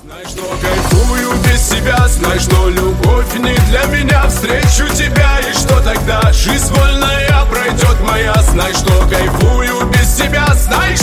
Знай, что кайфую без тебя, знай, что любовь не для меня. Встречу тебя, и что тогда? Жизнь вольная пройдет моя. Знай, что кайфую без тебя, знай,